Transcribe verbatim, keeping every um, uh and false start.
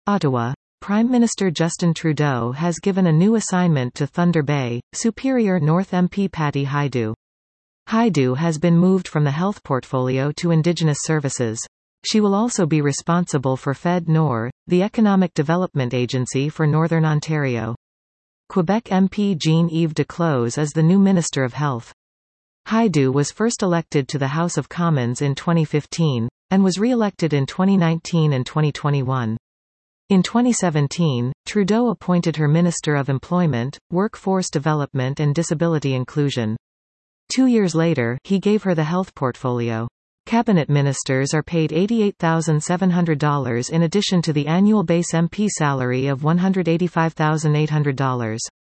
Ottawa. Prime Minister Justin Trudeau has given a new assignment to Thunder Bay, Superior North M P Patty Hajdu. Hajdu has been moved from the health portfolio to Indigenous services. She will also be responsible for Fed Nor, the economic development agency for Northern Ontario. Quebec M P Jean-Yves Duclos is the new Minister of Health. Hajdu was first elected to the House of Commons in twenty fifteen, and was re-elected in twenty nineteen and twenty twenty-one. In twenty seventeen, Trudeau appointed her Minister of Employment, Workforce Development and Disability Inclusion. Two years later, he gave her the health portfolio. Cabinet ministers are paid eighty-eight thousand seven hundred dollars in addition to the annual base M P salary of one hundred eighty-five thousand eight hundred dollars.